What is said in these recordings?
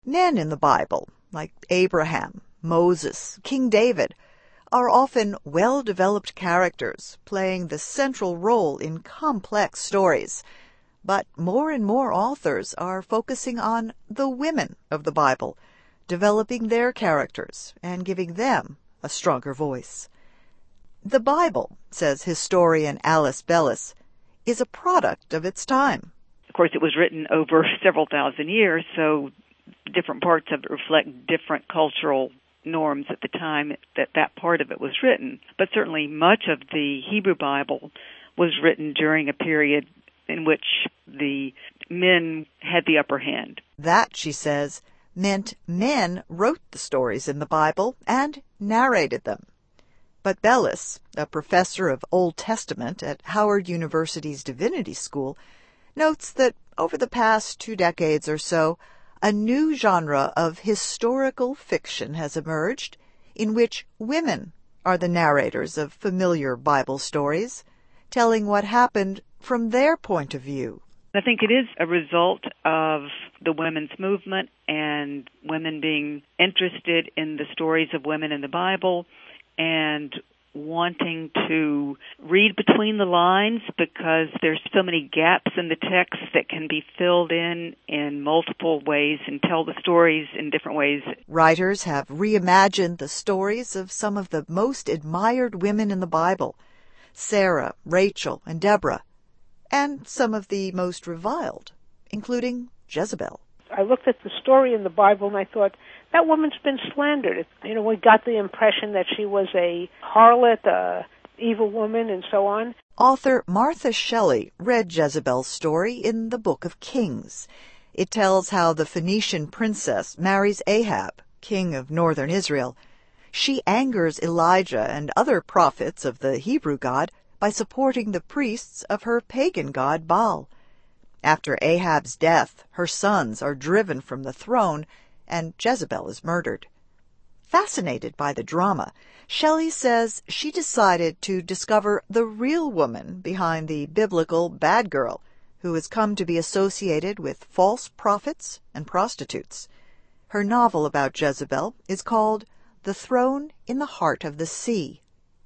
Men in the Bible, like Abraham, Moses, King David, are often well-developed characters playing the central role in complex stories. But more and more authors are focusing on the women of the Bible, developing their characters and giving them a stronger voice. The Bible, says historian Alice Bellis, is a product of its time. Of course, it was written over several thousand years, so different parts of it reflect different cultural norms at the time that part of it was written. But certainly much of the Hebrew Bible was written during a period in which the men had the upper hand. That, she says, meant men wrote the stories in the Bible and narrated them. But Bellis, a professor of Old Testament at Howard University's Divinity School, notes that over the past 2 decades or so, a new genre of historical fiction has emerged in which women are the narrators of familiar Bible stories, telling what happened from their point of view. I think it is a result of the women's movement and women being interested in the stories of women in the Bible and wanting to read between the lines because there's so many gaps in the text that can be filled in multiple ways and tell the stories in different ways. Writers have reimagined the stories of some of the most admired women in the Bible, Sarah, Rachel, and Deborah, and some of the most reviled, including Jezebel. I looked at the story in the Bible and I thought, that woman's been slandered. We got the impression that she was a harlot, a evil woman, and so on. Author Martha Shelley read Jezebel's story in the Book of Kings. It tells how the Phoenician princess marries Ahab, king of northern Israel. She angers Elijah and other prophets of the Hebrew God by supporting the priests of her pagan god Baal. After Ahab's death, her sons are driven from the throne, and Jezebel is murdered. Fascinated by the drama, Shelley says she decided to discover the real woman behind the biblical bad girl, who has come to be associated with false prophets and prostitutes. Her novel about Jezebel is called The Throne in the Heart of the Sea.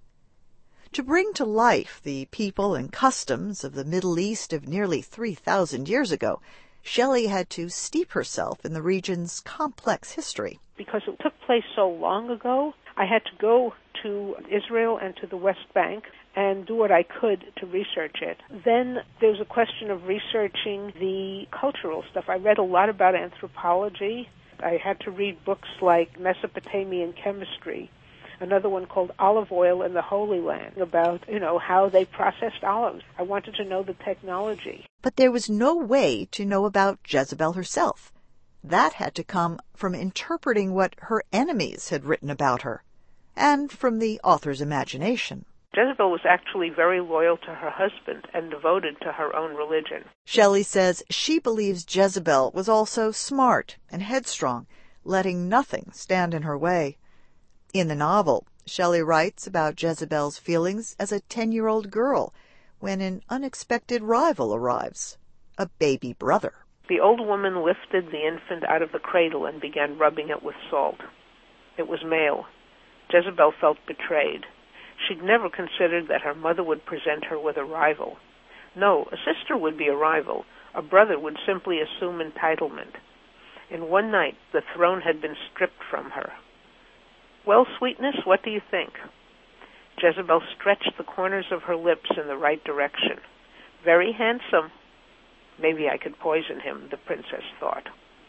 To bring to life the people and customs of the Middle East of nearly 3,000 years ago, Shelley had to steep herself in the region's complex history. Because it took place so long ago, I had to go to Israel and to the West Bank and do what I could to research it. Then there's a question of researching the cultural stuff. I read a lot about anthropology. I had to read books like Mesopotamian chemistry, another one called Olive Oil in the Holy Land, about, how they processed olives. I wanted to know the technology. But there was no way to know about Jezebel herself. That had to come from interpreting what her enemies had written about her, and from the author's imagination. Jezebel was actually very loyal to her husband and devoted to her own religion. Shelley says she believes Jezebel was also smart and headstrong, letting nothing stand in her way. In the novel, Shelley writes about Jezebel's feelings as a 10-year-old girl when an unexpected rival arrives, a baby brother. The old woman lifted the infant out of the cradle and began rubbing it with salt. It was male. Jezebel felt betrayed. She'd never considered that her mother would present her with a rival. No, a sister would be a rival. A brother would simply assume entitlement. In one night, the throne had been stripped from her. Well, sweetness, what do you think? Jezebel stretched the corners of her lips in the right direction. Very handsome. Maybe I could poison him, the princess thought.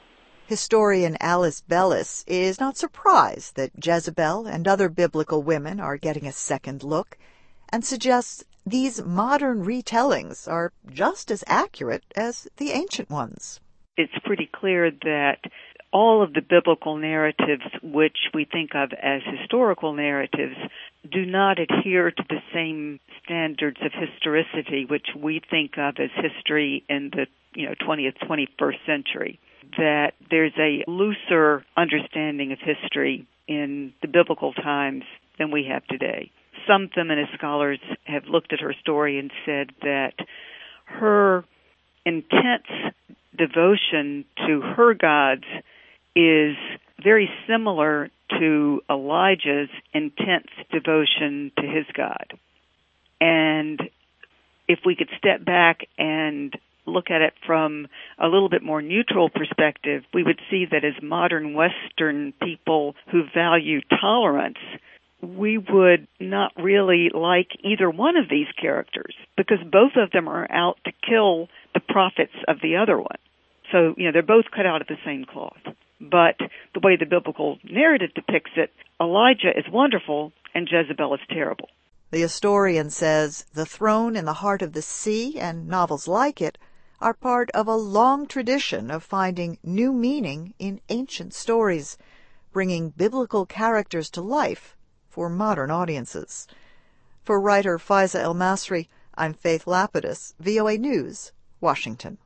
Historian Alice Bellis is not surprised that Jezebel and other biblical women are getting a second look, and suggests these modern retellings are just as accurate as the ancient ones. It's pretty clear that all of the biblical narratives, which we think of as historical narratives, do not adhere to the same standards of historicity which we think of as history in the 20th, 21st century. That there's a looser understanding of history in the biblical times than we have today. Some feminist scholars have looked at her story and said that her intense devotion to her gods is very similar to Elijah's intense devotion to his God. And if we could step back and look at it from a little bit more neutral perspective, we would see that as modern Western people who value tolerance, we would not really like either one of these characters because both of them are out to kill the prophets of the other one. So, they're both cut out of the same cloth. But the way the biblical narrative depicts it, Elijah is wonderful and Jezebel is terrible. The historian says the Throne in the Heart of the Sea and novels like it are part of a long tradition of finding new meaning in ancient stories, bringing biblical characters to life for modern audiences. For writer Faiza El Masri, I'm Faith Lapidus, VOA News, Washington.